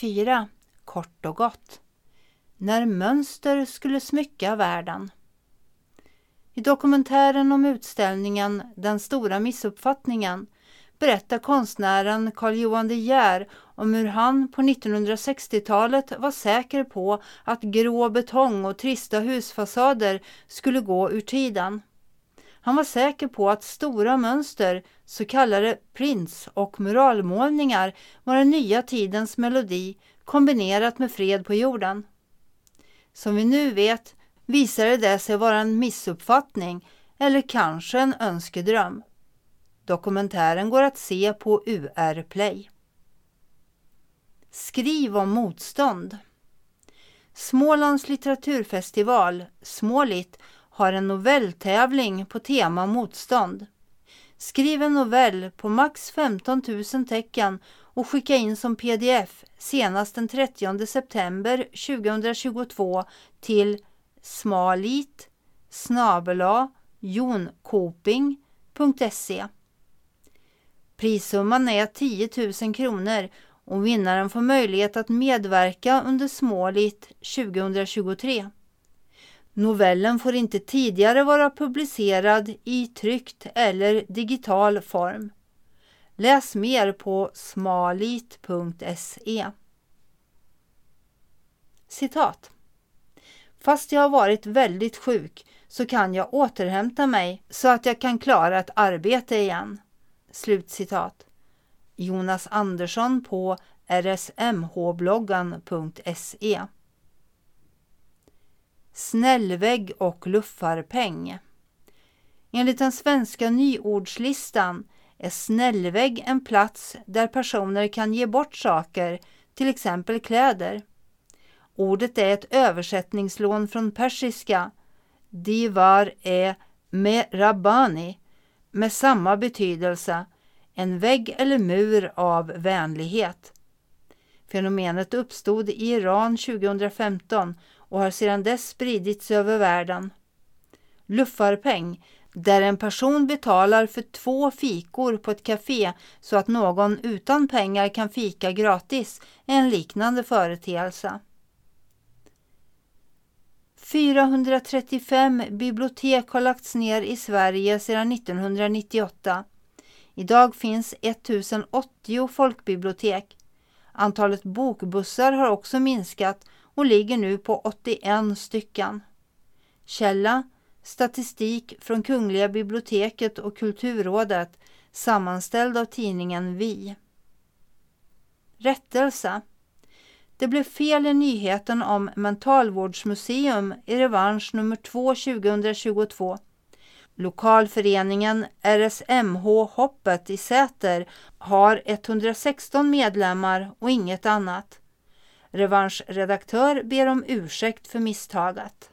1994, kort och gott. När mönster skulle smycka världen. I dokumentären om utställningen Den stora missuppfattningen berättar konstnären Carl-Johan De Geer om hur han på 1960-talet var säker på att grå betong och trista husfasader skulle gå ur tiden. Han var säker på att stora mönster, så kallade prints och muralmålningar, var den nya tidens melodi kombinerat med fred på jorden. Som vi nu vet visade det sig vara en missuppfattning eller kanske en önskedröm. Dokumentären går att se på UR Play. Skriv om motstånd. Smålands litteraturfestival, Smålit, har en novelltävling på tema motstånd. Skriv en novell på max 15 000 tecken och skicka in som pdf senast den 30 september 2022 till smalit@jonkoping.se. Prissumman är 10 000 kronor och vinnaren får möjlighet att medverka under Smålit 2023. Novellen får inte tidigare vara publicerad i tryckt eller digital form. Läs mer på smalit.se. Citat. Fast jag har varit väldigt sjuk så kan jag återhämta mig så att jag kan klara ett arbete igen. Slutcitat. Jonas Andersson på rsmhbloggan.se. Snällvägg och luffarpeng. Enligt den svenska nyordslistan är snällvägg en plats där personer kan ge bort saker, till exempel kläder. Ordet är ett översättningslån från persiska divar med rabbani med samma betydelse, en vägg eller mur av vänlighet. Fenomenet uppstod i Iran 2015 och har sedan dess spridits över världen. Luffarpeng, där en person betalar för 2 fikor på ett café så att någon utan pengar kan fika gratis, är en liknande företeelse. 435 bibliotek har lagts ner i Sverige sedan 1998. Idag finns 1080 folkbibliotek. Antalet bokbussar har också minskat och ligger nu på 81 stycken. Källa: statistik från Kungliga biblioteket och Kulturrådet, sammanställd av tidningen Vi. Rättelse. Det blev fel i nyheten om mentalvårdsmuseum i revansch nummer 2 2022. Lokalföreningen RSMH Hoppet i Säter har 116 medlemmar och inget annat. Revanschredaktör ber om ursäkt för misstaget.